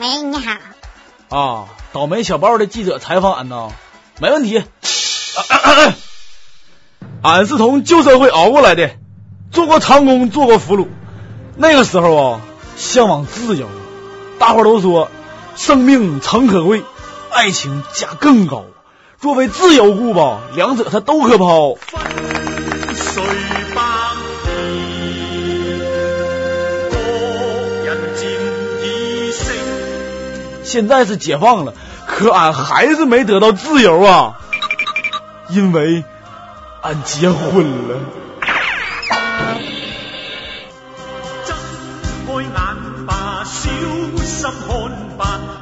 喂，你好。 啊，倒霉小报的记者采访俺呢，没问题。俺是从旧社会熬过来的，做过长工，做过俘虏。那个时候啊，向往自由，大伙都说生命诚可贵，爱情价更高。若为自由故吧，两者它都可抛。现在是解放了，可俺还是没得到自由啊，因为俺结婚了。 睜開眼吧，小心看吧。